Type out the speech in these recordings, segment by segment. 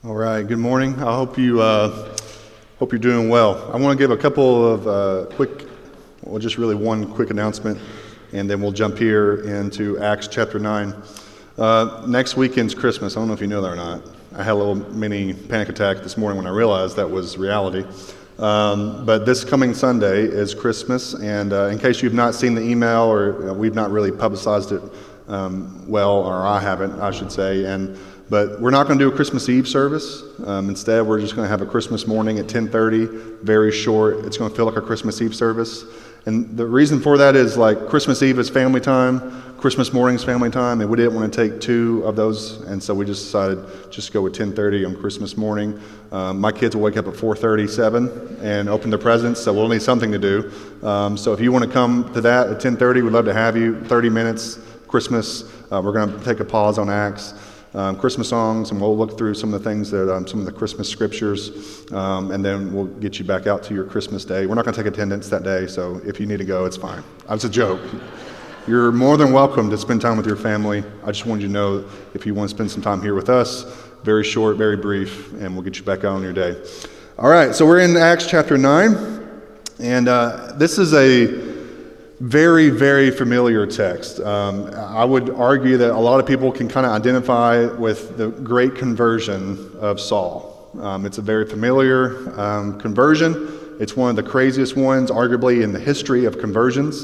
All right, good morning. I hope you're doing well. I want to give a couple of just really one quick announcement, and then we'll jump here into Acts chapter 9. Next weekend's Christmas. I don't know if you know that or not. I had a little mini panic attack this morning when I realized that was reality. But this coming Sunday is Christmas, and in case you've not seen the email or we've not really publicized it well, or I haven't, I should say, but we're not going to do a Christmas Eve service. Instead, we're just going to have a Christmas morning at 10:30, very short. It's going to feel like a Christmas Eve service. And the reason for that is like Christmas Eve is family time, Christmas morning is family time, and we didn't want to take two of those, and so we just decided just to go with 10:30 on Christmas morning. My kids will wake up at 4:37 and open their presents, so we'll need something to do. So if you want to come to that at 10:30, we'd love to have you. 30 minutes, Christmas. We're going to take a pause on Acts. Christmas songs, and we'll look through some of the things that, some of the Christmas scriptures, and then we'll get you back out to your Christmas day. We're not going to take attendance that day, so if you need to go, it's fine. That's a joke. You're more than welcome to spend time with your family. I just wanted you to know if you want to spend some time here with us, very short, very brief, and we'll get you back out on your day. All right, so we're in Acts chapter 9, and this is a very, very familiar text. I would argue that a lot of people can kind of identify with the great conversion of Saul. It's a very familiar conversion. It's one of the craziest ones, arguably, in the history of conversions.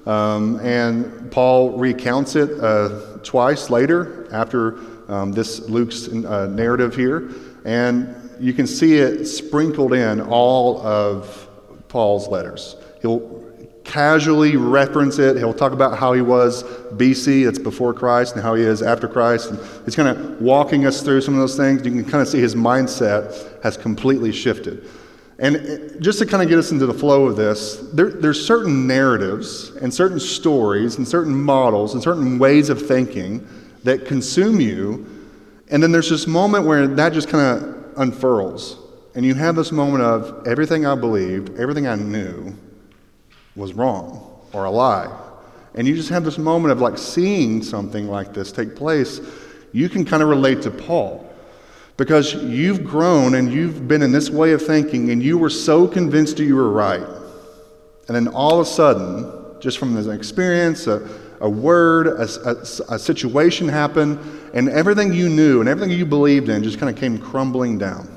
And Paul recounts it twice later after this Luke's narrative here. And you can see it sprinkled in all of Paul's letters. He'll casually reference it. He'll talk about how he was BC, that's before Christ, and how he is after Christ. And he's kind of walking us through some of those things. You can kind of see his mindset has completely shifted. And just to kind of get us into the flow of this, there's certain narratives and certain stories and certain models and certain ways of thinking that consume you. And then there's this moment where that just kind of unfurls. And you have this moment of everything I believed, everything I knew was wrong or a lie. And you just have this moment of like seeing something like this take place. You can kind of relate to Paul because you've grown and you've been in this way of thinking and you were so convinced that you were right. And then all of a sudden, just from this experience, a word, a situation happened, and everything you knew and everything you believed in just kind of came crumbling down.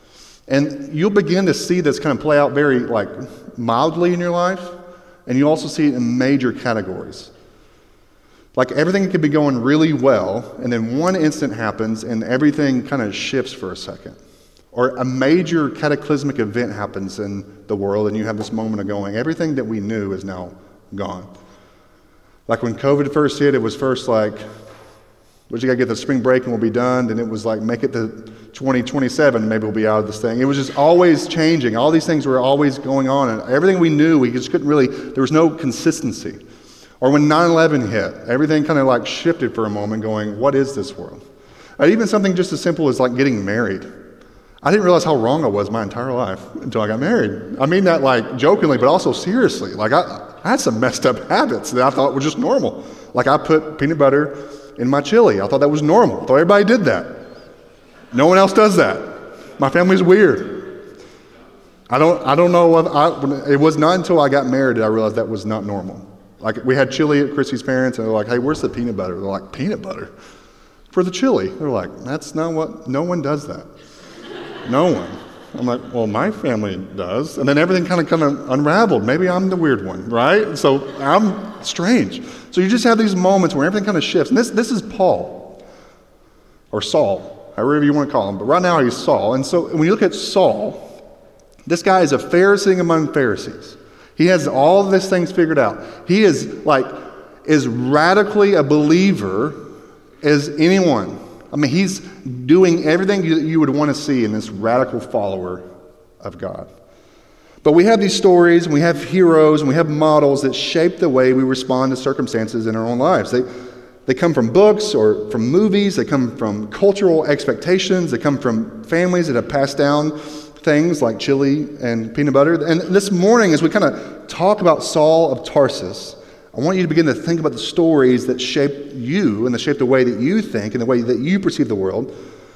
And you'll begin to see this kind of play out very like mildly in your life. And you also see it in major categories. Like everything could be going really well, and then one instant happens and everything kind of shifts for a second. Or a major cataclysmic event happens in the world, and you have this moment of going, everything that we knew is now gone. Like when COVID first hit, it was first like, we just got to get the spring break and we'll be done. And it was like, make it to 2027, maybe we'll be out of this thing. It was just always changing. All these things were always going on. And everything we knew, we just couldn't really, there was no consistency. Or when 9/11 hit, everything kind of like shifted for a moment going, what is this world? And even something just as simple as like getting married. I didn't realize how wrong I was my entire life until I got married. I mean that like jokingly, but also seriously. Like I had some messed up habits that I thought were just normal. Like I put peanut butter in my chili. I thought that was normal. I thought everybody did that. No one else does that. My family's weird. I don't know what it was not until I got married that I realized that was not normal. Like we had chili at Chrissy's parents and they're like, hey, where's the peanut butter? They're like, peanut butter? For the chili. They're like, that's not what, no one does that. No one. I'm like, well, my family does. And then everything kind of unraveled. Maybe I'm the weird one, right? So I'm strange. So you just have these moments where everything kind of shifts. And this is Paul, or Saul, however you want to call him. But right now he's Saul. And so when you look at Saul, this guy is a Pharisee among Pharisees. He has all of these things figured out. He is like as radically a believer as anyone. I mean, he's doing everything you would want to see in this radical follower of God. But we have these stories, and we have heroes, and we have models that shape the way we respond to circumstances in our own lives. They come from books or from movies. They come from cultural expectations. They come from families that have passed down things like chili and peanut butter. And this morning, as we kind of talk about Saul of Tarsus, I want you to begin to think about the stories that shape you and that shape the way that you think and the way that you perceive the world.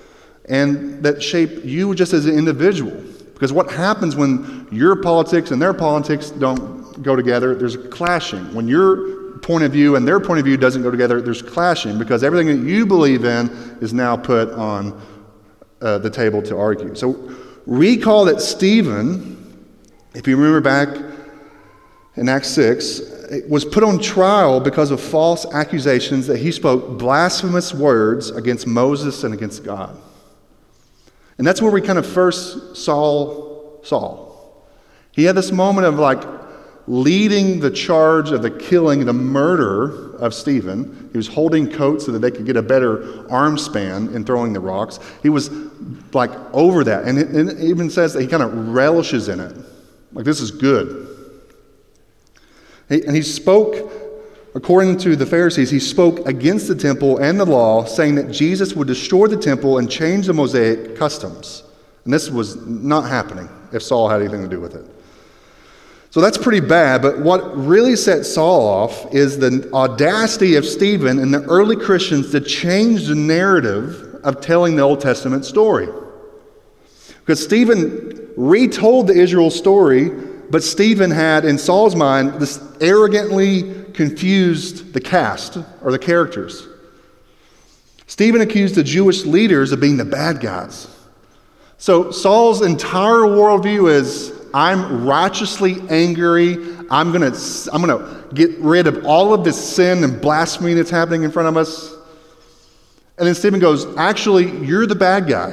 and that shape you just as an individual. Because what happens when your politics and their politics don't go together, there's clashing. When your point of view and their point of view doesn't go together, there's clashing, because everything that you believe in is now put on the table to argue. So recall that Stephen, if you remember back in Acts 6, was put on trial because of false accusations that he spoke blasphemous words against Moses and against God. And that's where we kind of first saw Saul. He had this moment of like leading the charge of the killing, the murder of Stephen. He was holding coats so that they could get a better arm span in throwing the rocks. He was like over that. And it even says that he kind of relishes in it. Like, this is good. And he spoke, according to the Pharisees, he spoke against the temple and the law, saying that Jesus would destroy the temple and change the Mosaic customs. And this was not happening if Saul had anything to do with it. So that's pretty bad, but what really set Saul off is the audacity of Stephen and the early Christians to change the narrative of telling the Old Testament story. Because Stephen retold the Israel story, but Stephen had, in Saul's mind, this arrogantly confused the cast, or the characters. Stephen accused the Jewish leaders of being the bad guys. So Saul's entire worldview is, I'm righteously angry. I'm gonna get rid of all of this sin and blasphemy that's happening in front of us. And then Stephen goes, actually, you're the bad guy.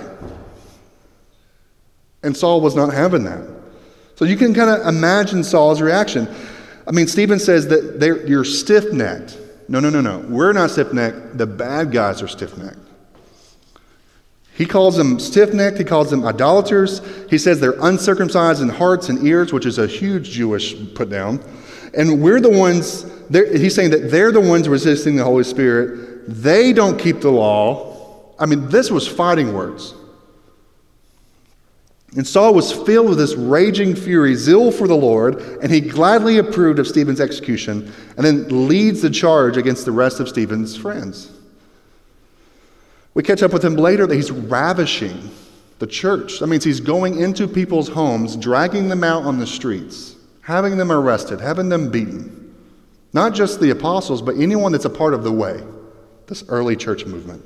And Saul was not having that. So you can kind of imagine Saul's reaction. I mean, Stephen says that you're stiff-necked. No. We're not stiff-necked. The bad guys are stiff-necked. He calls them stiff-necked. He calls them idolaters. He says they're uncircumcised in hearts and ears, which is a huge Jewish put-down. And we're the ones, he's saying that they're the ones resisting the Holy Spirit. They don't keep the law. I mean, this was fighting words. And Saul was filled with this raging fury, zeal for the Lord, and he gladly approved of Stephen's execution, and then leads the charge against the rest of Stephen's friends. We catch up with him later that he's ravishing the church. That means he's going into people's homes, dragging them out on the streets, having them arrested, having them beaten. Not just the apostles, but anyone that's a part of the way, this early church movement.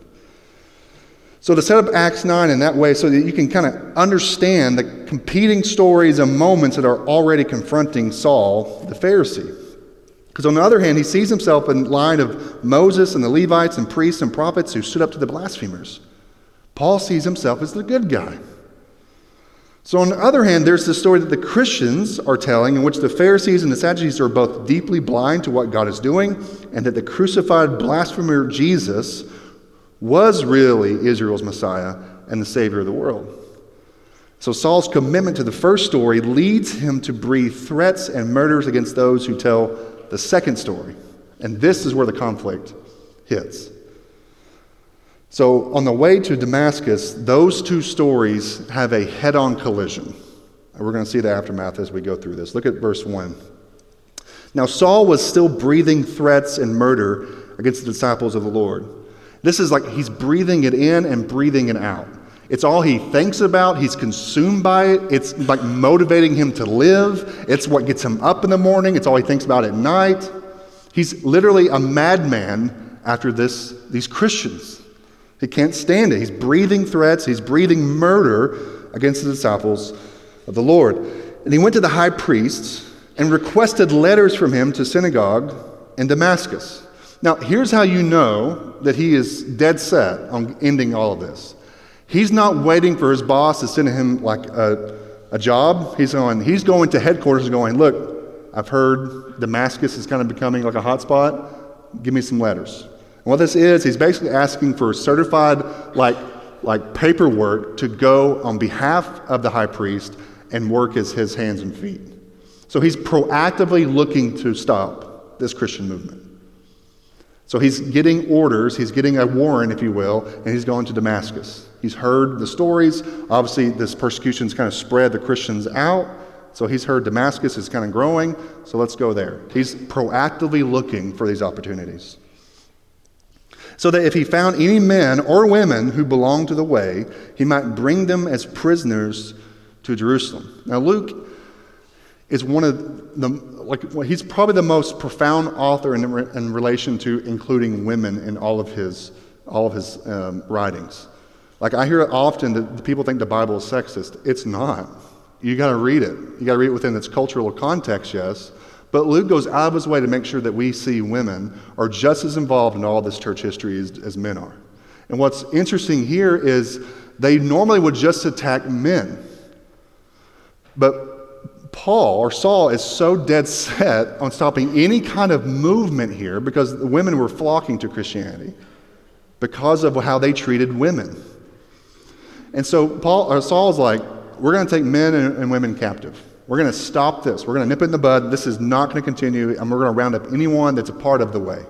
So to set up Acts 9 in that way so that you can kind of understand the competing stories and moments that are already confronting Saul, the Pharisee. Because on the other hand, he sees himself in line of Moses and the Levites and priests and prophets who stood up to the blasphemers. Paul sees himself as the good guy. So on the other hand, there's the story that the Christians are telling in which the Pharisees and the Sadducees are both deeply blind to what God is doing, and that the crucified blasphemer Jesus was really Israel's Messiah and the Savior of the world. So Saul's commitment to the first story leads him to breathe threats and murders against those who tell the second story. And this is where the conflict hits. So on the way to Damascus, those two stories have a head-on collision. And we're going to see the aftermath as we go through this. Look at verse 1. Now Saul was still breathing threats and murder against the disciples of the Lord. This is like he's breathing it in and breathing it out. It's all he thinks about. He's consumed by it. It's like motivating him to live. It's what gets him up in the morning. It's all he thinks about at night. He's literally a madman after these Christians. He can't stand it. He's breathing threats. He's breathing murder against the disciples of the Lord. And he went to the high priests and requested letters from him to synagogue in Damascus. Now, here's how you know that he is dead set on ending all of this. He's not waiting for his boss to send him like a job. He's going to headquarters and going, look, I've heard Damascus is kind of becoming like a hot spot. Give me some letters. And what this is, he's basically asking for certified like paperwork to go on behalf of the high priest and work as his hands and feet. So he's proactively looking to stop this Christian movement. So he's getting orders, he's getting a warrant, if you will, and he's going to Damascus. He's heard the stories. Obviously, this persecution's kind of spread the Christians out. So he's heard Damascus is kind of growing, so let's go there. He's proactively looking for these opportunities. so that if he found any men or women who belonged to the way, he might bring them as prisoners to Jerusalem. Now, Luke is one of the, he's probably the most profound author in relation to including women in all of his writings. Like, I hear often that people think the Bible is sexist. It's not. You got to read it. You got to read it within its cultural context, yes. But Luke goes out of his way to make sure that we see women are just as involved in all this church history as men are. And what's interesting here is they normally would just attack men. But Paul, or Saul, is so dead set on stopping any kind of movement here because the women were flocking to Christianity because of how they treated women. And so Saul's like, we're going to take men and women captive. We're going to stop this. We're going to nip it in the bud. This is not going to continue, and we're going to round up anyone that's a part of the way.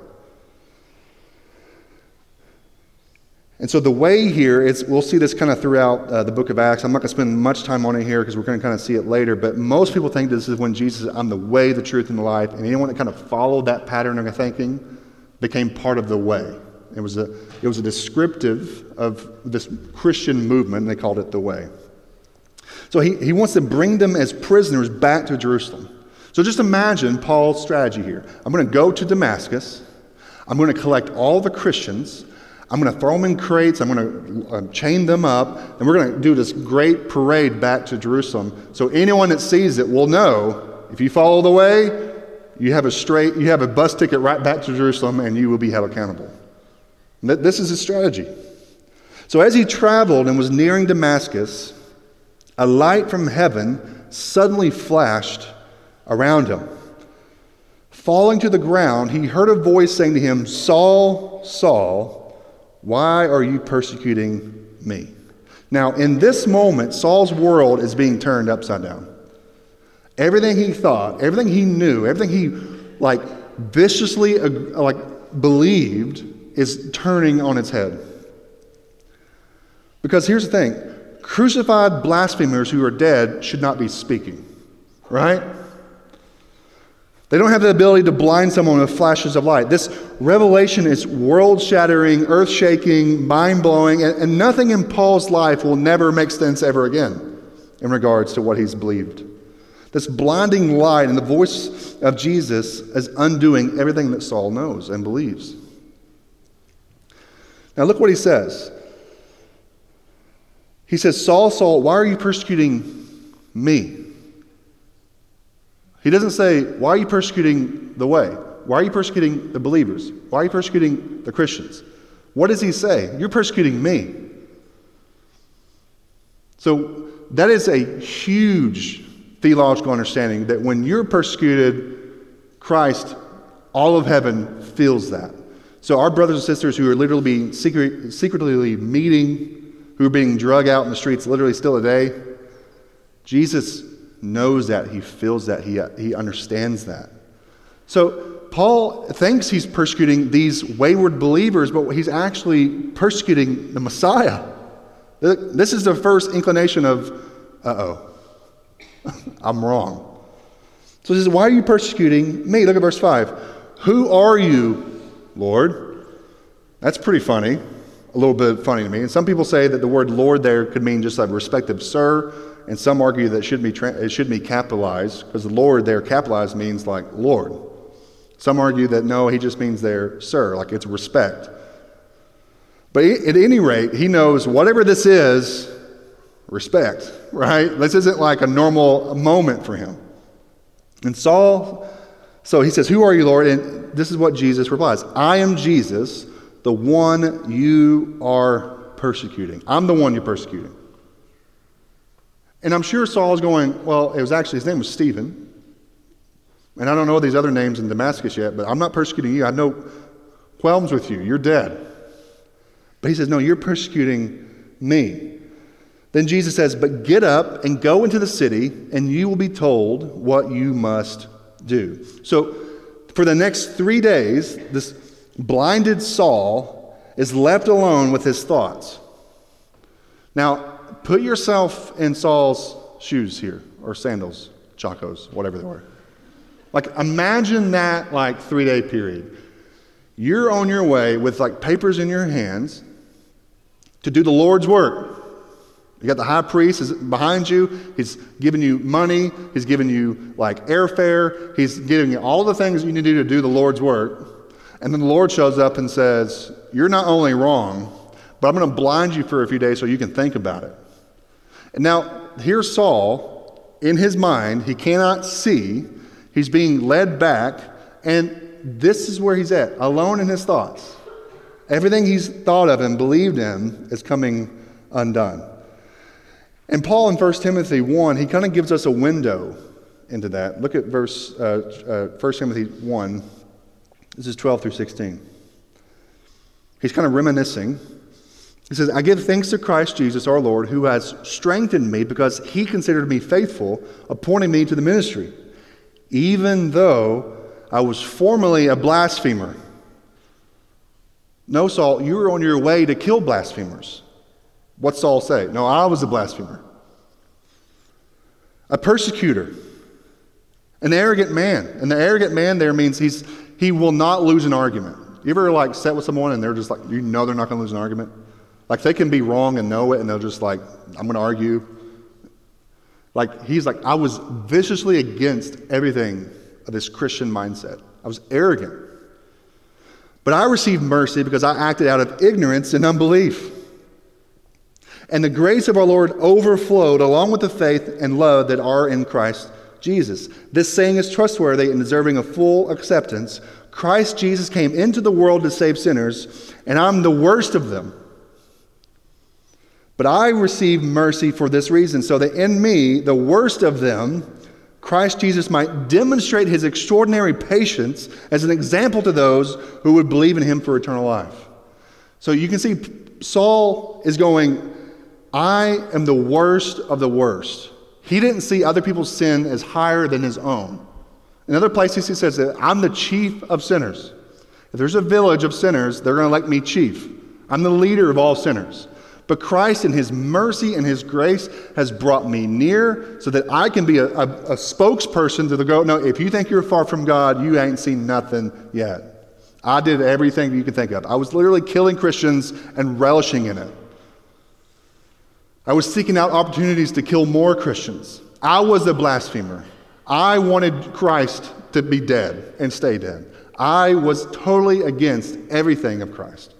And so the way here, we'll see this kind of throughout the book of Acts. I'm not going to spend much time on it here because we're going to kind of see it later, but most people think this is when Jesus said, I'm the way, the truth, and the life, and anyone that kind of followed that pattern of thinking became part of the way. It was a descriptive of this Christian movement, and they called it the way. So he wants to bring them as prisoners back to Jerusalem. So just imagine Paul's strategy here. I'm going to go to Damascus. I'm going to collect all the Christians. I'm going to throw them in crates. I'm going to chain them up. And we're going to do this great parade back to Jerusalem. So anyone that sees it will know, if you follow the way, you have a bus ticket right back to Jerusalem, and you will be held accountable. This is his strategy. So as he traveled and was nearing Damascus, a light from heaven suddenly flashed around him. Falling to the ground, he heard a voice saying to him, Saul, Saul, why are you persecuting me? Now, in this moment, Saul's world is being turned upside down. Everything he thought, everything he knew, everything he viciously believed is turning on its head. Because here's the thing. Crucified blasphemers who are dead should not be speaking, right? They don't have the ability to blind someone with flashes of light. This revelation is world-shattering, earth-shaking, mind-blowing, and nothing in Paul's life will never make sense ever again in regards to what he's believed. This blinding light and the voice of Jesus is undoing everything that Saul knows and believes. Now look what he says. He says, Saul, Saul, why are you persecuting me? He doesn't say, why are you persecuting the way? Why are you persecuting the believers? Why are you persecuting the Christians? What does he say? You're persecuting me. So that is a huge theological understanding that when you're persecuted, Christ, all of heaven feels that. So our brothers and sisters who are literally being secretly meeting, who are being drug out in the streets literally still today, Jesus knows that, he feels that, he understands that. So Paul thinks he's persecuting these wayward believers, but he's actually persecuting the Messiah. This is the first inclination of, I'm wrong. So he says, why are you persecuting me? Look at verse 5. Who are you, Lord? That's pretty funny. A little bit funny to me. And some people say that the word Lord there could mean just a respective sir, and some argue that it should be capitalized, because the Lord there capitalized means like Lord. Some argue that no, he just means there sir, like it's respect. But at any rate, he knows whatever this is, respect, right? This isn't like a normal moment for him. And Saul, so he says, who are you, Lord? And this is what Jesus replies. I am Jesus, the one you are persecuting. I'm the one you're persecuting. And I'm sure Saul's going, well, his name was Stephen. And I don't know these other names in Damascus yet, but I'm not persecuting you. I have no qualms with you. You're dead. But he says, no, you're persecuting me. Then Jesus says, but get up and go into the city, and you will be told what you must do. So for the next 3 days, this blinded Saul is left alone with his thoughts. Now, put yourself in Saul's shoes here, or sandals, chacos, whatever they were. Like, imagine that 3-day period. You're on your way with like papers in your hands to do the Lord's work. You got the high priest is behind you. He's giving you money. He's giving you like airfare. He's giving you all the things you need to do the Lord's work. And then the Lord shows up and says, you're not only wrong, but I'm going to blind you for a few days so you can think about it. And now here's Saul. In his mind, he cannot see. He's being led back. And this is where he's at, alone in his thoughts. Everything he's thought of and believed in is coming undone. And Paul in 1 Timothy 1, he kind of gives us a window into that. Look at 1 Timothy 1. This is 12 through 16. He's kind of reminiscing. He says, I give thanks to Christ Jesus our Lord, who has strengthened me because he considered me faithful, appointing me to the ministry, even though I was formerly a blasphemer. No, Saul, you were on your way to kill blasphemers. What's Saul say? No, I was a blasphemer. A persecutor. An arrogant man. And the arrogant man there means he will not lose an argument. You ever like sit with someone and they're just like, you know they're not going to lose an argument? Like they can be wrong and know it and they'll just like, I'm going to argue. Like he's like, I was viciously against everything of this Christian mindset. I was arrogant. But I received mercy because I acted out of ignorance and unbelief. And the grace of our Lord overflowed along with the faith and love that are in Christ Jesus. This saying is trustworthy and deserving of full acceptance. Christ Jesus came into the world to save sinners, and I'm the worst of them. But I received mercy for this reason, so that in me, the worst of them, Christ Jesus might demonstrate his extraordinary patience as an example to those who would believe in him for eternal life. So you can see Saul is going, I am the worst of the worst. He didn't see other people's sin as higher than his own. In other places he says that I'm the chief of sinners. If there's a village of sinners, they're going to elect me chief. I'm the leader of all sinners. But Christ in his mercy and his grace has brought me near so that I can be a spokesperson to the go, no, if you think you're far from God, you ain't seen nothing yet. I did everything you can think of. I was literally killing Christians and relishing in it. I was seeking out opportunities to kill more Christians. I was a blasphemer. I wanted Christ to be dead and stay dead. I was totally against everything of Christ.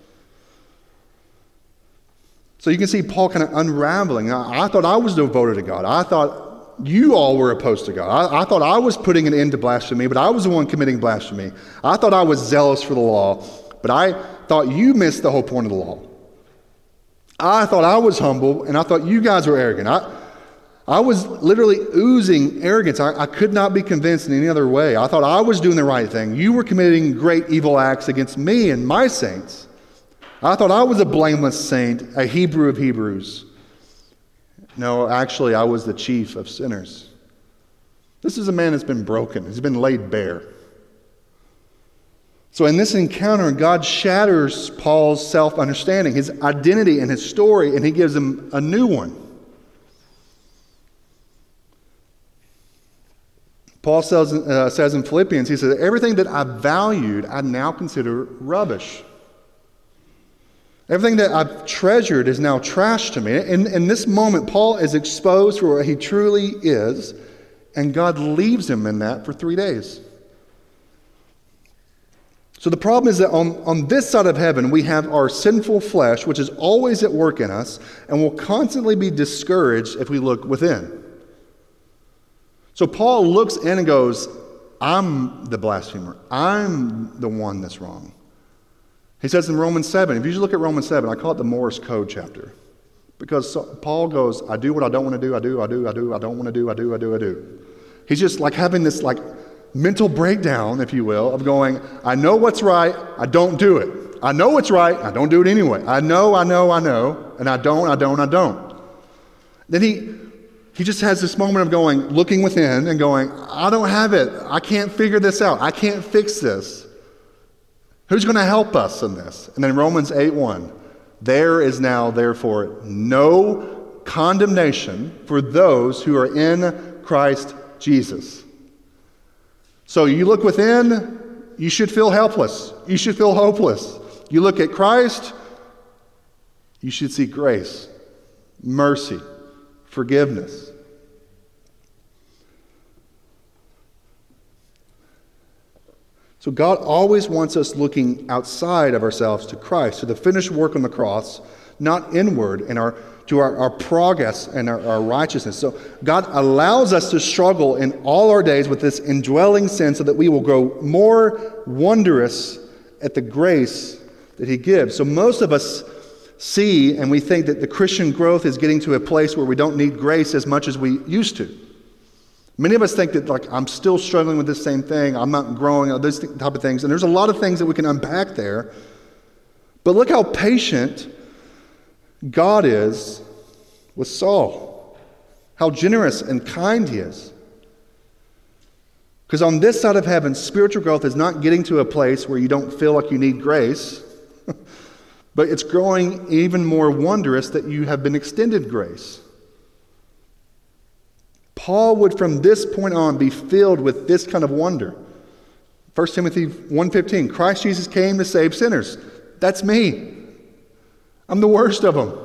So you can see Paul kind of unraveling. I thought I was devoted to God. I thought you all were opposed to God. I thought I was putting an end to blasphemy, but I was the one committing blasphemy. I thought I was zealous for the law, but I thought you missed the whole point of the law. I thought I was humble, and I thought you guys were arrogant. I was literally oozing arrogance. I could not be convinced in any other way. I thought I was doing the right thing. You were committing great evil acts against me and my saints. I thought I was a blameless saint, a Hebrew of Hebrews. No, actually, I was the chief of sinners. This is a man that's been broken. He's been laid bare. So in this encounter, God shatters Paul's self-understanding, his identity and his story, and he gives him a new one. Paul says in Philippians, he says, everything that I valued, I now consider rubbish. Everything that I've treasured is now trash to me. In this moment, Paul is exposed for what he truly is, and God leaves him in that for 3 days. So the problem is that on this side of heaven, we have our sinful flesh, which is always at work in us, and will constantly be discouraged if we look within. So Paul looks in and goes, I'm the blasphemer. I'm the one that's wrong. He says in Romans 7, if you just look at Romans 7, I call it the Morse code chapter. Because Paul goes, I do what I don't want to do, I do, I don't want to do, I do. He's just like having this like mental breakdown, if you will, of going, I know what's right, I don't do it. I know what's right, I don't do it anyway. I know, and I don't. Then he just has this moment of going, looking within and going, I don't have it. I can't figure this out. I can't fix this. Who's going to help us in this? And then Romans 8:1, there is now, therefore, no condemnation for those who are in Christ Jesus. So you look within, you should feel helpless. You should feel hopeless. You look at Christ, you should see grace, mercy, forgiveness. So God always wants us looking outside of ourselves to Christ, to the finished work on the cross, not inward in to our progress and our righteousness. So God allows us to struggle in all our days with this indwelling sin so that we will grow more wondrous at the grace that he gives. So most of us see and we think that the Christian growth is getting to a place where we don't need grace as much as we used to. Many of us think that, like, I'm still struggling with this same thing, I'm not growing, those type of things. And there's a lot of things that we can unpack there. But look how patient God is with Saul. How generous and kind he is. Because on this side of heaven, spiritual growth is not getting to a place where you don't feel like you need grace, but it's growing even more wondrous that you have been extended grace. Paul would from this point on be filled with this kind of wonder. 1 Timothy 1:15, Christ Jesus came to save sinners. That's me. I'm the worst of them.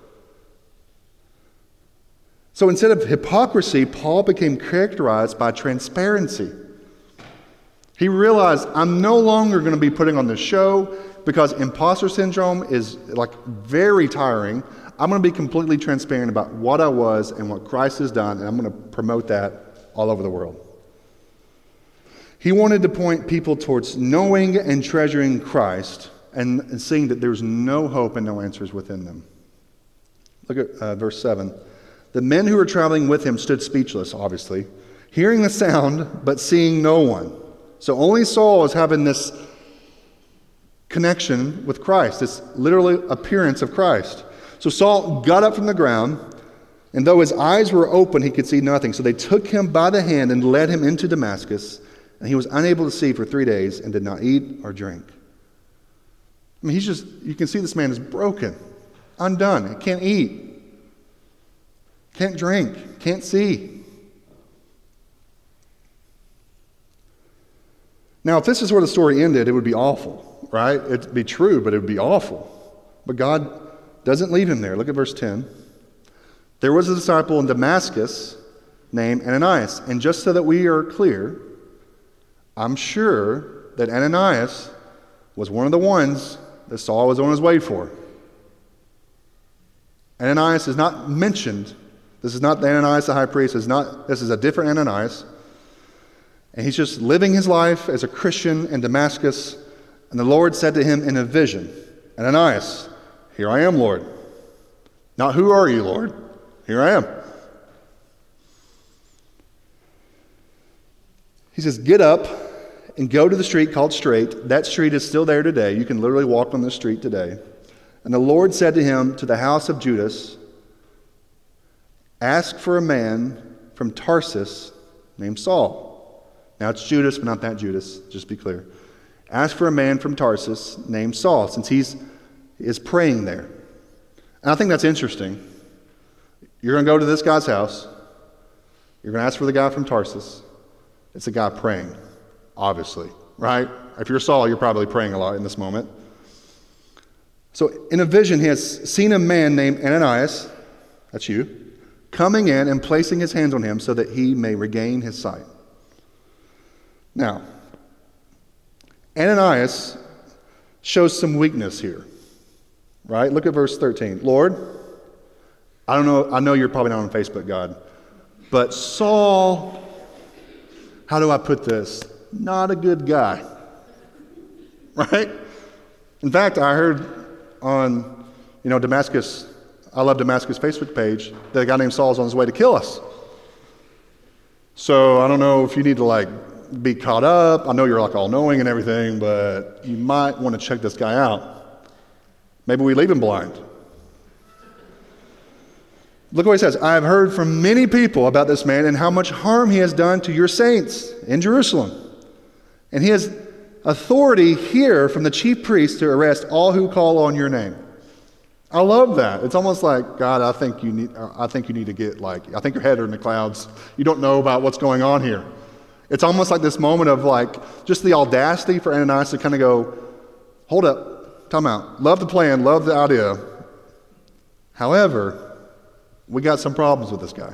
So instead of hypocrisy, Paul became characterized by transparency. He realized, I'm no longer going to be putting on the show because imposter syndrome is like very tiring. I'm going to be completely transparent about what I was and what Christ has done, and I'm going to promote that all over the world. He wanted to point people towards knowing and treasuring Christ and seeing that there's no hope and no answers within them. Look at verse 7. The men who were traveling with him stood speechless, obviously, hearing the sound but seeing no one. So only Saul is having this connection with Christ, this literal appearance of Christ. So Saul got up from the ground, and though his eyes were open, he could see nothing. So they took him by the hand and led him into Damascus, and he was unable to see for 3 days and did not eat or drink. I mean, you can see this man is broken, undone. He can't eat, can't drink, can't see. Now, if this is where the story ended, it would be awful, right? It'd be true, but it would be awful. But God doesn't leave him there. Look at verse 10. There was a disciple in Damascus named Ananias. And just so that we are clear, I'm sure that Ananias was one of the ones that Saul was on his way for. Ananias is not mentioned. This is not the Ananias the high priest. This is a different Ananias. And he's just living his life as a Christian in Damascus. And the Lord said to him in a vision, Ananias, here I am, Lord. Not who are you, Lord? Here I am. He says, get up and go to the street called Straight. That street is still there today. You can literally walk on this street today. And the Lord said to him, to the house of Judas, ask for a man from Tarsus named Saul. Now it's Judas, but not that Judas, just be clear. Ask for a man from Tarsus named Saul, since he is praying there. And I think that's interesting. You're going to go to this guy's house. You're going to ask for the guy from Tarsus. It's a guy praying, obviously, right? If you're Saul, you're probably praying a lot in this moment. So in a vision, he has seen a man named Ananias, that's you, coming in and placing his hands on him so that he may regain his sight. Now, Ananias shows some weakness here, right? Look at verse 13. Lord, I know you're probably not on Facebook, God, but Saul, how do I put this? Not a good guy, right? In fact, I heard on, Damascus, I Love Damascus Facebook page, that a guy named Saul is on his way to kill us. So I don't know if you need to be caught up. I know you're all-knowing and everything, but you might want to check this guy out. Maybe we leave him blind. Look what he says. I have heard from many people about this man and how much harm he has done to your saints in Jerusalem. And he has authority here from the chief priest to arrest all who call on your name. I love that. It's almost like, God, I think you need to get I think your head are in the clouds. You don't know about what's going on here. It's almost like this moment of like just the audacity for Ananias to kind of go, hold up, time out. Love the plan, love the idea. However, we got some problems with this guy.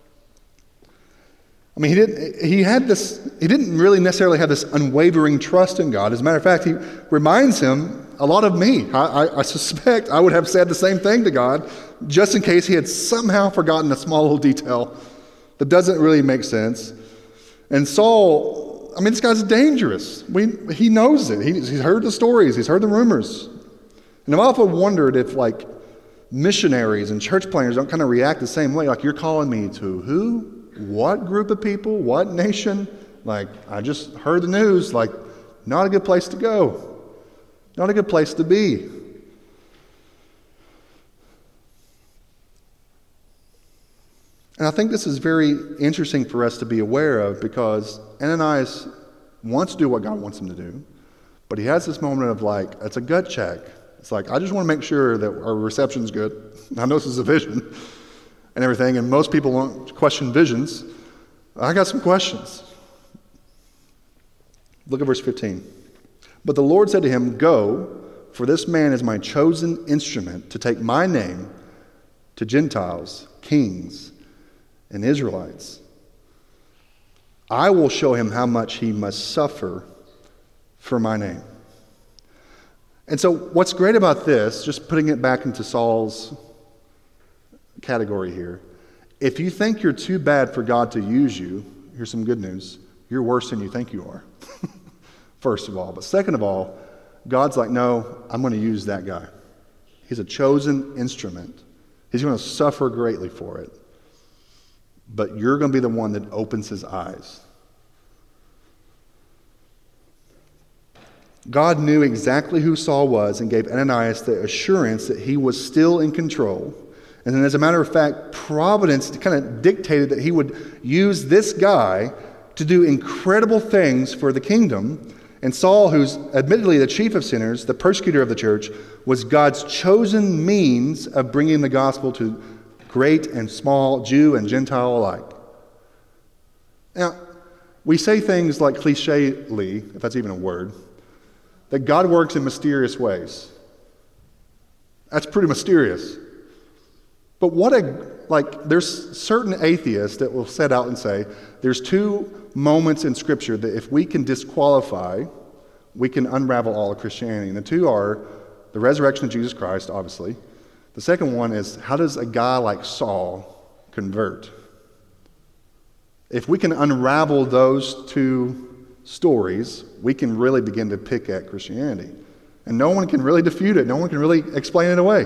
I mean, he didn't really necessarily have this unwavering trust in God. As a matter of fact, he reminds him a lot of me. I suspect I would have said the same thing to God, just in case he had somehow forgotten a small little detail that doesn't really make sense. And Saul, I mean, this guy's dangerous. He knows it. He's heard the stories. He's heard the rumors. And I've often wondered if, like, missionaries and church planners don't kind of react the same way. Like, you're calling me to who? What group of people? What nation? Like, I just heard the news. Like, not a good place to go. Not a good place to be. And I think this is very interesting for us to be aware of, because Ananias wants to do what God wants him to do, but he has this moment of like, it's a gut check. It's like, I just want to make sure that our reception's good. I know this is a vision and everything, and most people won't question visions. I got some questions. Look at verse 15. But the Lord said to him, go, for this man is my chosen instrument to take my name to Gentiles, kings, and Israelites. I will show him how much he must suffer for my name. And so what's great about this, just putting it back into Saul's category here, if you think you're too bad for God to use you, here's some good news. You're worse than you think you are, first of all. But second of all, God's like, no, I'm going to use that guy. He's a chosen instrument. He's going to suffer greatly for it. But you're going to be the one that opens his eyes. God knew exactly who Saul was and gave Ananias the assurance that he was still in control. And then, as a matter of fact, providence kind of dictated that he would use this guy to do incredible things for the kingdom. And Saul, who's admittedly the chief of sinners, the persecutor of the church, was God's chosen means of bringing the gospel to great and small, Jew and Gentile alike. Now, we say things like cliché-ly, if that's even a word, that God works in mysterious ways. That's pretty mysterious. But there's certain atheists that will set out and say, there's two moments in Scripture that if we can disqualify, we can unravel all of Christianity. And the two are the resurrection of Jesus Christ, obviously. The second one is, how does a guy like Saul convert? If we can unravel those two stories, we can really begin to pick at Christianity. And no one can really defute it. No one can really explain it away.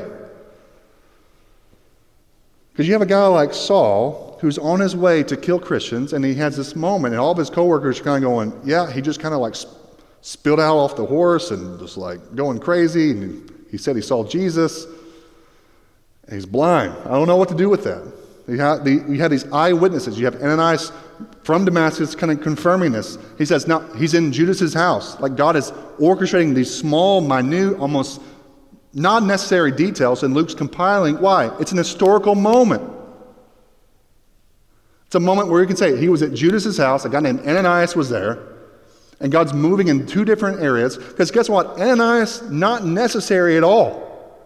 Because you have a guy like Saul who's on his way to kill Christians, and he has this moment, and all of his coworkers are kind of going, yeah, he just kind of like spilled out off the horse and just like going crazy, and he said he saw Jesus, and he's blind. I don't know what to do with that. You have these eyewitnesses. You have Ananias from Damascus kind of confirming this. He says, now he's in Judas's house. Like, God is orchestrating these small, minute, almost not necessary details, and Luke's compiling. Why? It's an historical moment. It's a moment where you can say he was at Judas's house, a guy named Ananias was there, and God's moving in two different areas. Because guess what? Ananias, not necessary at all.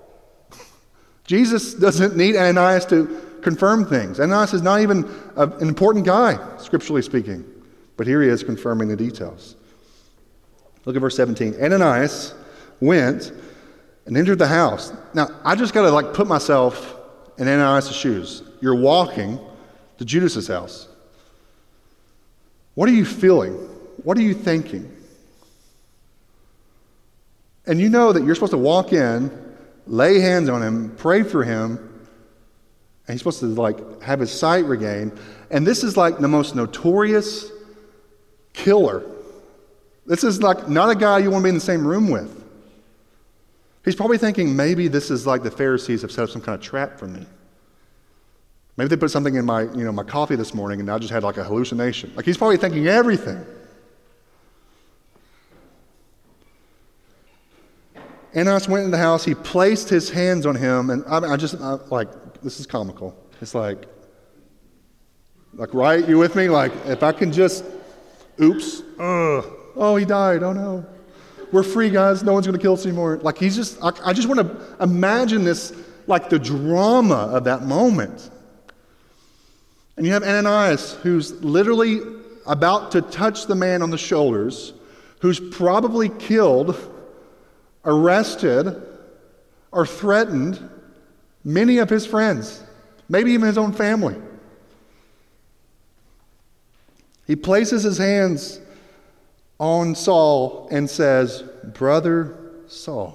Jesus doesn't need Ananias to confirm things. Ananias is not even an important guy, scripturally speaking. But here he is confirming the details. Look at verse 17. Ananias went and entered the house. Now, I just got to put myself in Ananias' shoes. You're walking to Judas's house. What are you feeling? What are you thinking? And you know that you're supposed to walk in, lay hands on him, pray for him, and he's supposed to have his sight regained. And this is the most notorious killer. This is not a guy you want to be in the same room with. He's probably thinking, maybe this is the Pharisees have set up some kind of trap for me. Maybe they put something in my coffee this morning and I just had a hallucination. He's probably thinking everything. Ananias went into the house, he placed his hands on him, and this is comical. It's right, you with me? If I can just, Oops. Oh, he died. Oh, no. We're free, guys. No one's going to kill us anymore. Like, he's just, I just want to imagine this, like the drama of that moment. And you have Ananias, who's literally about to touch the man on the shoulders, who's probably killed, arrested, or threatened many of his friends, maybe even his own family. He places his hands on Saul and says, "Brother Saul."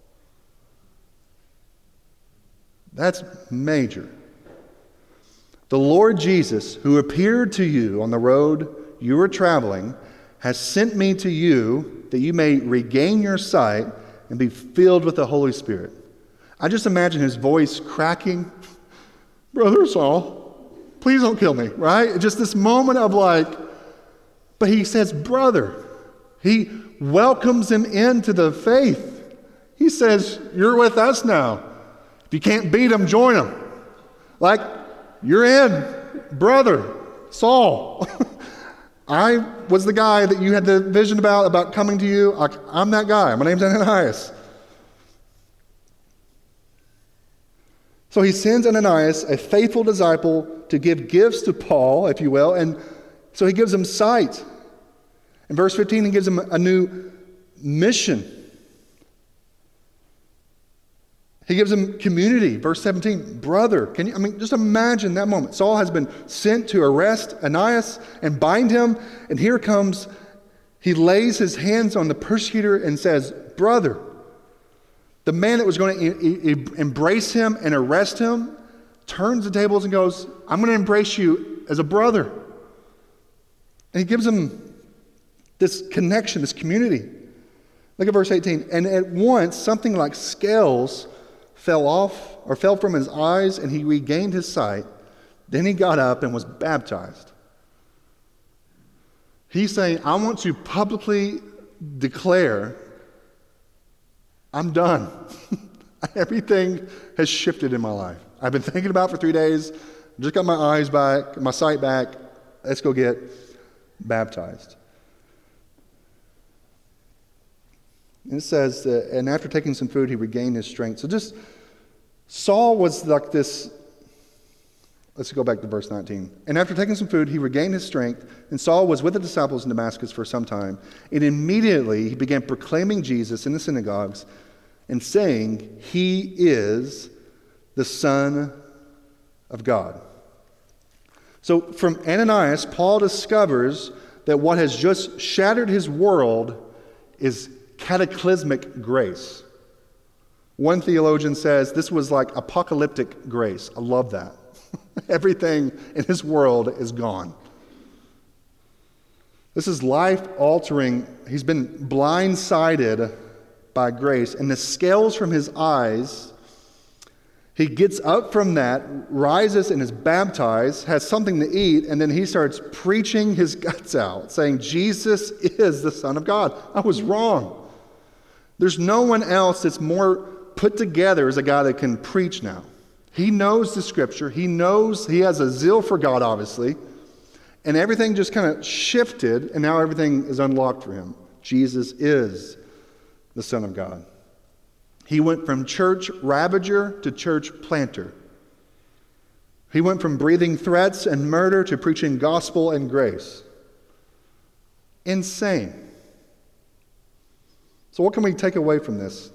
That's major. "The Lord Jesus, who appeared to you on the road you were traveling, has sent me to you that you may regain your sight and be filled with the Holy Spirit." I just imagine his voice cracking. "Brother Saul, please don't kill me," right? Just this moment of like, but he says, "Brother." He welcomes him into the faith. He says, "You're with us now. If you can't beat him, join him." Like, you're in, brother Saul. I was the guy that you had the vision about coming to you. I'm that guy. My name's Ananias. So he sends Ananias, a faithful disciple, to give gifts to Paul, if you will, and so he gives him sight. In verse 15, he gives him a new mission. He gives him community. Verse 17, brother. Just imagine that moment. Saul has been sent to arrest Ananias and bind him, and here comes, he lays his hands on the persecutor and says, "Brother." The man that was going to embrace him and arrest him turns the tables and goes, "I'm going to embrace you as a brother." And he gives him this connection, this community. Look at verse 18. "And at once something like scales fell from his eyes, and he regained his sight. Then he got up and was baptized." He's saying, I want to publicly declare, I'm done. Everything has shifted in my life. I've been thinking about it for 3 days. Just got my eyes back, my sight back. Let's go get baptized. And it says, and after taking some food, he regained his strength. So just, Saul was like this. Let's go back to verse 19. "And after taking some food, he regained his strength, and Saul was with the disciples in Damascus for some time. And immediately he began proclaiming Jesus in the synagogues and saying, 'He is the Son of God.'" So from Ananias, Paul discovers that what has just shattered his world is cataclysmic grace. One theologian says this was like apocalyptic grace. I love that. Everything in his world is gone. This is life-altering. He's been blindsided by grace, and the scales from his eyes, he gets up from that, rises and is baptized, has something to eat, and then he starts preaching his guts out, saying, Jesus is the Son of God. I was wrong. There's no one else that's more put together as a guy that can preach now. He knows the scripture. He knows, he has a zeal for God, obviously. And everything just kind of shifted, and now everything is unlocked for him. Jesus is the Son of God. He went from church ravager to church planter. He went from breathing threats and murder to preaching gospel and grace. Insane. So what can we take away from this?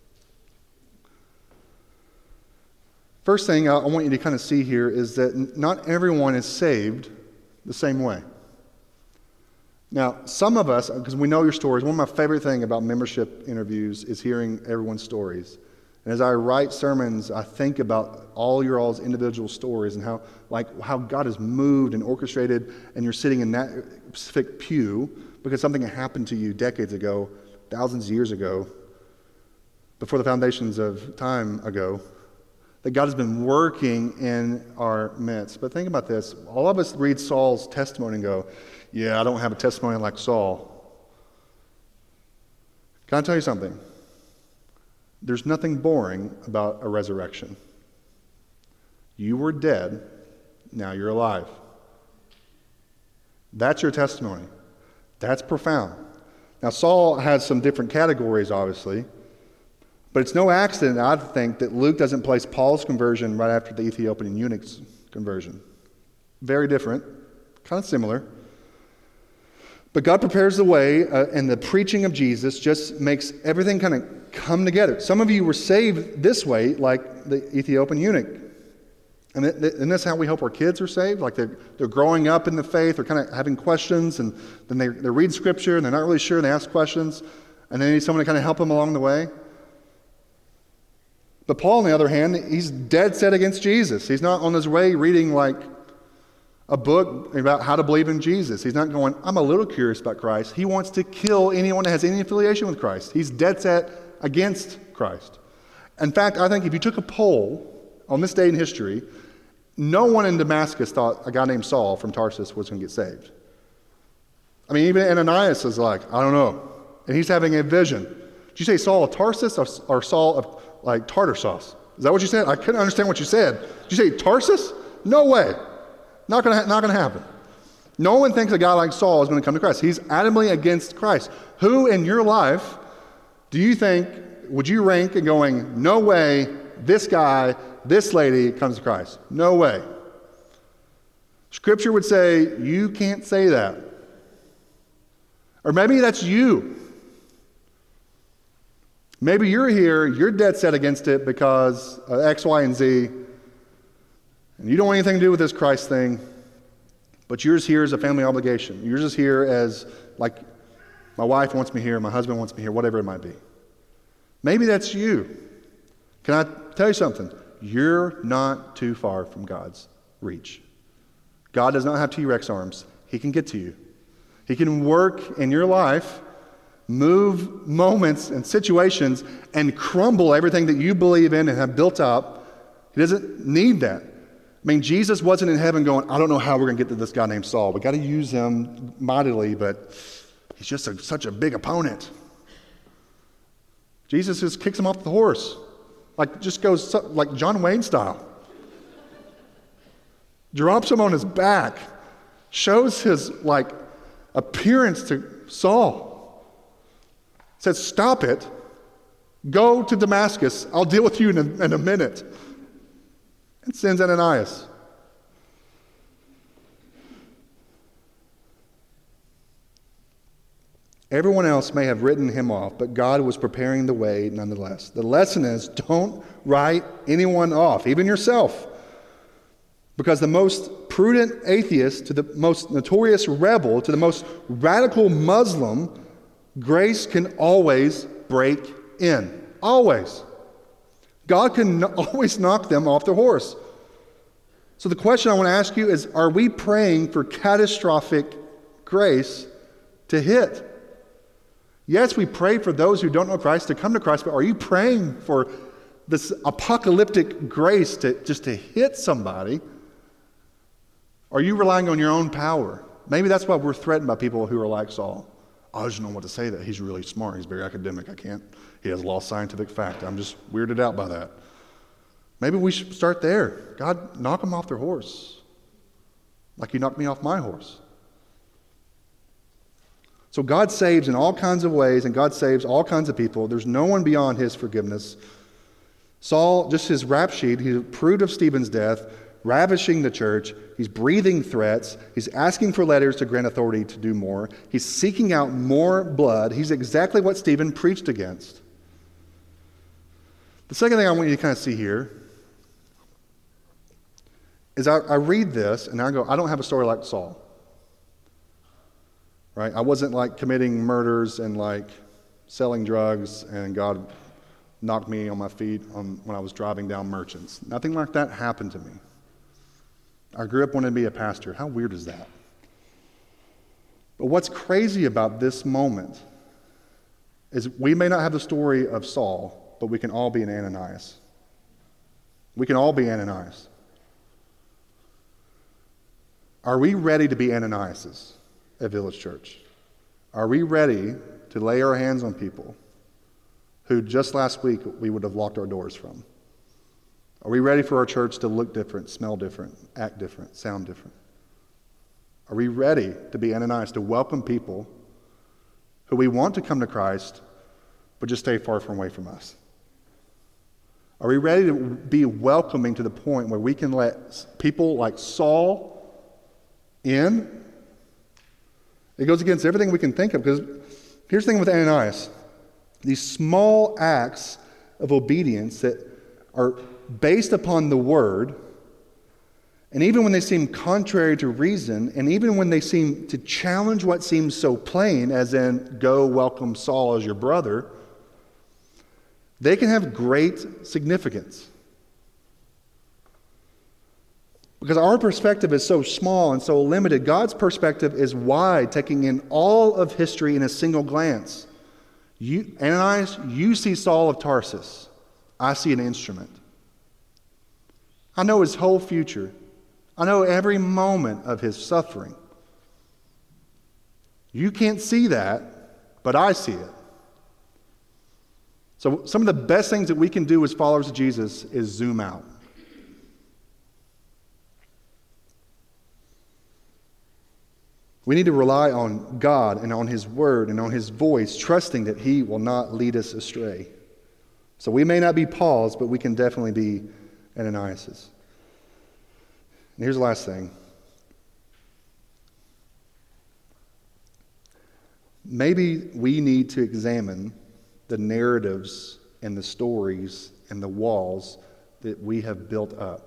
First thing I want you to kind of see here is that not everyone is saved the same way. Now, some of us, because we know your stories, one of my favorite things about membership interviews is hearing everyone's stories. And as I write sermons, I think about all your all's individual stories and how God has moved and orchestrated, and you're sitting in that specific pew because something happened to you decades ago, thousands of years ago, before the foundations of time ago, that God has been working in our midst. But think about this. All of us read Saul's testimony and go, yeah, I don't have a testimony like Saul. Can I tell you something? There's nothing boring about a resurrection. You were dead, now you're alive. That's your testimony. That's profound. Now, Saul has some different categories, obviously, but it's no accident, I think, that Luke doesn't place Paul's conversion right after the Ethiopian eunuch's conversion. Very different, kind of similar. But God prepares the way, and the preaching of Jesus just makes everything kind of come together. Some of you were saved this way, like the Ethiopian eunuch. And isn't this how we hope our kids are saved? Like they're growing up in the faith, they're kind of having questions, and then they read Scripture, and they're not really sure, and they ask questions, and they need someone to kind of help them along the way. But Paul, on the other hand, he's dead set against Jesus. He's not on his way reading like a book about how to believe in Jesus. He's not going, I'm a little curious about Christ. He wants to kill anyone that has any affiliation with Christ. He's dead set against Christ. In fact, I think if you took a poll on this day in history, no one in Damascus thought a guy named Saul from Tarsus was going to get saved. I mean, even Ananias is like, I don't know. And he's having a vision. Did you say Saul of Tarsus or Saul of like tartar sauce? Is that what you said? I couldn't understand what you said. Did you say Tarsus? No way. Not gonna happen. No one thinks a guy like Saul is going to come to Christ. He's adamantly against Christ. Who in your life do you think would you rank in going, no way, this guy, this lady comes to Christ? No way. Scripture would say, you can't say that. Or maybe that's you. Maybe you're here, you're dead set against it because of X, Y, and Z, and you don't want anything to do with this Christ thing, but yours here is a family obligation. Yours is here as, like, my wife wants me here, my husband wants me here, whatever it might be. Maybe that's you. Can I tell you something? You're not too far from God's reach. God does not have T-Rex arms. He can get to you. He can work in your life, move moments and situations, and crumble everything that you believe in and have built up. He doesn't need that. I mean, Jesus wasn't in heaven going, I don't know how we're going to get to this guy named Saul. We got to use him mightily, but he's just such a big opponent. Jesus just kicks him off the horse. Like, just goes like John Wayne style. Drops him on his back. Shows his, like, appearance to Saul. Says, stop it. Go to Damascus. I'll deal with you in a minute. And sends Ananias. Everyone else may have written him off, but God was preparing the way nonetheless. The lesson is, don't write anyone off, even yourself. Because the most prudent atheist to the most notorious rebel to the most radical Muslim, grace can always break in. Always. God can always knock them off their horse. So the question I want to ask you is, are we praying for catastrophic grace to hit? Yes, we pray for those who don't know Christ to come to Christ, but are you praying for this apocalyptic grace to hit somebody? Are you relying on your own power? Maybe that's why we're threatened by people who are like Saul. I just don't know what to say that. He's really smart. He's very academic. He has lost scientific fact. I'm just weirded out by that. Maybe we should start there. God, knock them off their horse. Like you knocked me off my horse. So God saves in all kinds of ways, and God saves all kinds of people. There's no one beyond his forgiveness. Saul, just his rap sheet, he approved of Stephen's death, ravishing the church. He's breathing threats. He's asking for letters to grant authority to do more. He's seeking out more blood. He's exactly what Stephen preached against. The second thing I want you to kind of see here is I read this and I go, I don't have a story like Saul. Right? I wasn't like committing murders and like selling drugs and God knocked me on my feet when I was driving down Merchants. Nothing like that happened to me. I grew up wanting to be a pastor. How weird is that? But what's crazy about this moment is we may not have the story of Saul, but we can all be an Ananias. We can all be Ananias. Are we ready to be Ananiases at Village Church? Are we ready to lay our hands on people who just last week we would have locked our doors from? Are we ready for our church to look different, smell different, act different, sound different? Are we ready to be Ananias, to welcome people who we want to come to Christ, but just stay far away from us? Are we ready to be welcoming to the point where we can let people like Saul in? It goes against everything we can think of, because here's the thing with Ananias. These small acts of obedience that are based upon the word, and even when they seem contrary to reason, and even when they seem to challenge what seems so plain, as in, go welcome Saul as your brother, they can have great significance. Because our perspective is so small and so limited. God's perspective is wide, taking in all of history in a single glance. Ananias, you see Saul of Tarsus. I see an instrument. I know his whole future. I know every moment of his suffering. You can't see that, but I see it. So some of the best things that we can do as followers of Jesus is zoom out. We need to rely on God and on His Word and on His voice, trusting that He will not lead us astray. So we may not be Paul's, but we can definitely be Ananias's. And here's the last thing. Maybe we need to examine the narratives and the stories and the walls that we have built up.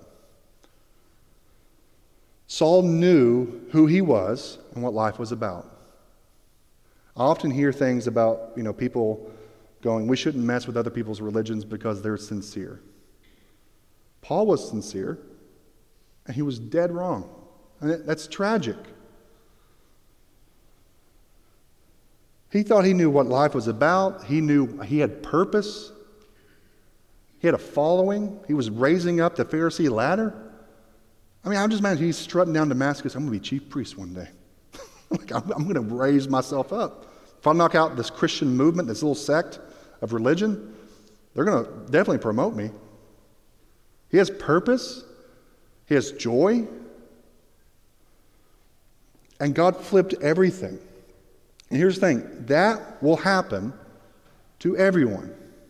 Saul knew who he was and what life was about. I often hear things about, people going, we shouldn't mess with other people's religions because they're sincere. Paul was sincere, and he was dead wrong. And that's tragic. He thought he knew what life was about. He knew he had purpose. He had a following. He was raising up the Pharisee ladder. I'm just imagining he's strutting down Damascus. I'm going to be chief priest one day. I'm going to raise myself up. If I knock out this Christian movement, this little sect of religion, they're going to definitely promote me. He has purpose. He has joy. And God flipped everything. And here's the thing, that will happen to everyone.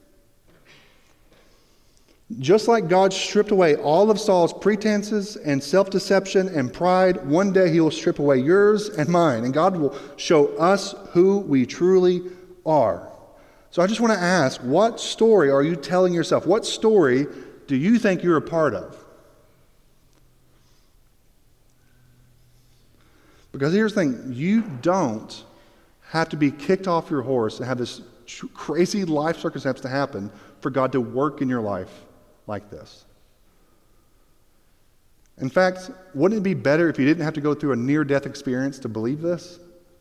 Just like God stripped away all of Saul's pretenses and self-deception and pride, one day He will strip away yours and mine, and God will show us who we truly are. So I just want to ask, what story are you telling yourself? What story do you think you're a part of? Because here's the thing, you don't have to be kicked off your horse and have this crazy life circumstance to happen for God to work in your life like this. In fact, wouldn't it be better if you didn't have to go through a near-death experience to believe this?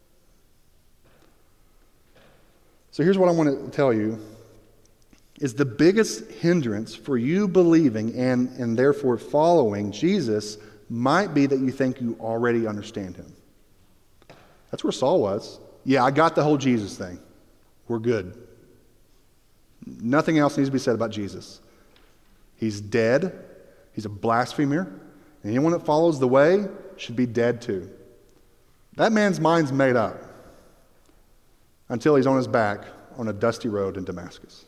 So here's what I want to tell you, is the biggest hindrance for you believing and therefore following Jesus might be that you think you already understand Him. That's where Saul was. Yeah, I got the whole Jesus thing. We're good. Nothing else needs to be said about Jesus. He's dead. He's a blasphemer. And anyone that follows the way should be dead too. That man's mind's made up until he's on his back on a dusty road in Damascus.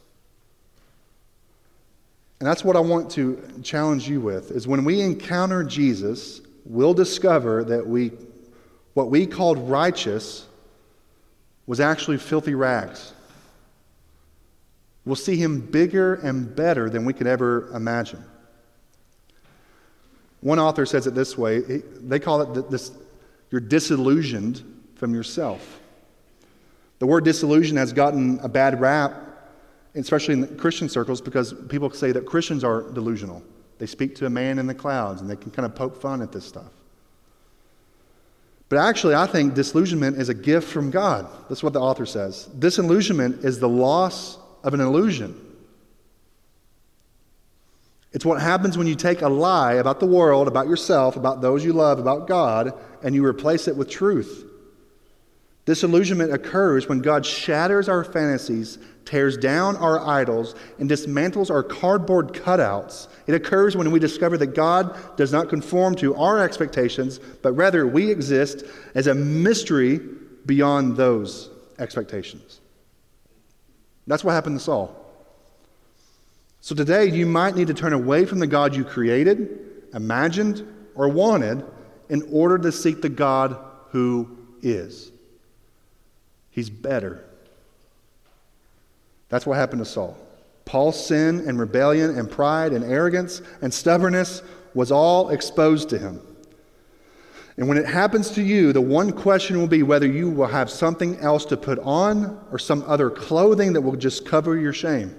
And that's what I want to challenge you with, is when we encounter Jesus, we'll discover that what we called righteous was actually filthy rags. We'll see Him bigger and better than we could ever imagine. One author says it this way, they call it this: you're disillusioned from yourself. The word disillusion has gotten a bad rap, especially in the Christian circles, because people say that Christians are delusional. They speak to a man in the clouds, and they can kind of poke fun at this stuff. But actually, I think disillusionment is a gift from God. That's what the author says. Disillusionment is the loss of an illusion. It's what happens when you take a lie about the world, about yourself, about those you love, about God, and you replace it with truth. Disillusionment occurs when God shatters our fantasies, tears down our idols, and dismantles our cardboard cutouts. It occurs when we discover that God does not conform to our expectations, but rather we exist as a mystery beyond those expectations. That's what happened to Saul. So today, you might need to turn away from the God you created, imagined, or wanted in order to seek the God who is. He's better. That's what happened to Saul. Paul's sin and rebellion and pride and arrogance and stubbornness was all exposed to him. And when it happens to you, the one question will be whether you will have something else to put on or some other clothing that will just cover your shame.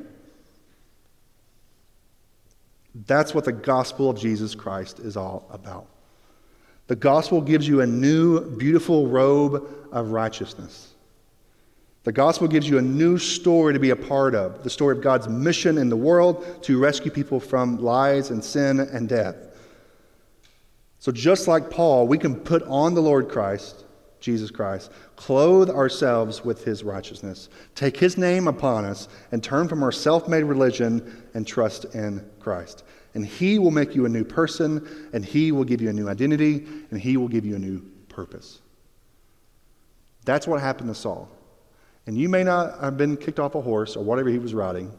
That's what the gospel of Jesus Christ is all about. The gospel gives you a new, beautiful robe of righteousness. The gospel gives you a new story to be a part of, the story of God's mission in the world to rescue people from lies and sin and death. So just like Paul, we can put on the Lord Christ, Jesus Christ, clothe ourselves with his righteousness, take his name upon us, and turn from our self-made religion and trust in Christ. And he will make you a new person, and he will give you a new identity, and he will give you a new purpose. That's what happened to Saul. And you may not have been kicked off a horse or whatever he was riding,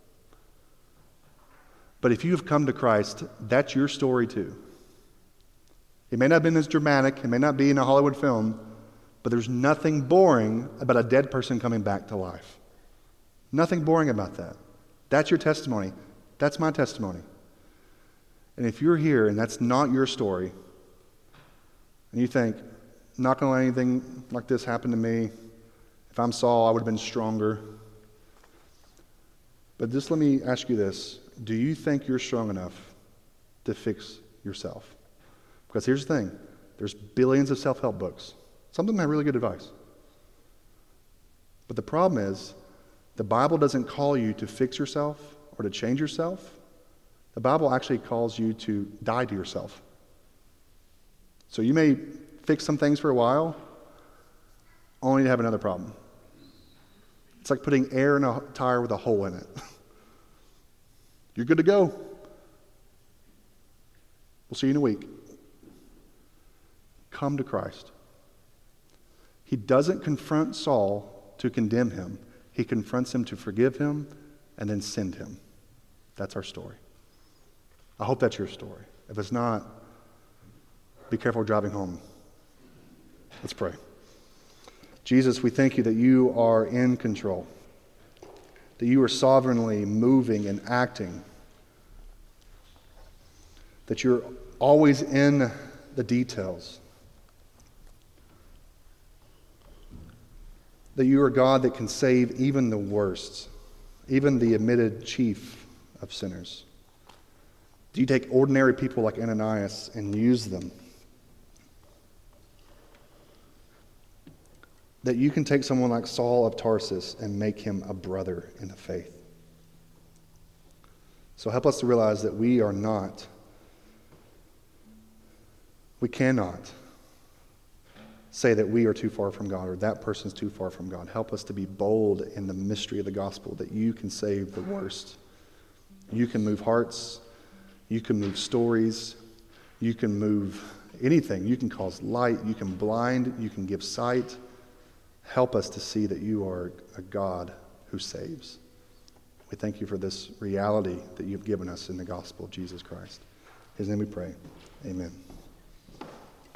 but if you have come to Christ, that's your story too. It may not have been as dramatic, it may not be in a Hollywood film, but there's nothing boring about a dead person coming back to life. Nothing boring about that. That's your testimony. That's my testimony. And if you're here and that's not your story, and you think, not going to let anything like this happen to me, if I'm Saul, I would have been stronger. But just let me ask you this. Do you think you're strong enough to fix yourself? Because here's the thing. There's billions of self-help books. Some of them have really good advice. But the problem is, the Bible doesn't call you to fix yourself or to change yourself. The Bible actually calls you to die to yourself. So you may fix some things for a while, only to have another problem. It's like putting air in a tire with a hole in it. You're good to go. We'll see you in a week. Come to Christ. He doesn't confront Saul to condemn him. He confronts him to forgive him and then send him. That's our story. I hope that's your story. If it's not, be careful driving home. Let's pray. Jesus, we thank you that you are in control, that you are sovereignly moving and acting, that you're always in the details, that you are God that can save even the worst, even the admitted chief of sinners. Do you take ordinary people like Ananias and use them? That you can take someone like Saul of Tarsus and make him a brother in the faith. So help us to realize that we cannot say that we are too far from God or that person's too far from God. Help us to be bold in the mystery of the gospel, that you can save the worst. You can move hearts. You can move stories. You can move anything. You can cause light. You can blind. You can give sight. Help us to see that you are a God who saves. We thank you for this reality that you've given us in the gospel of Jesus Christ. In his name we pray. Amen.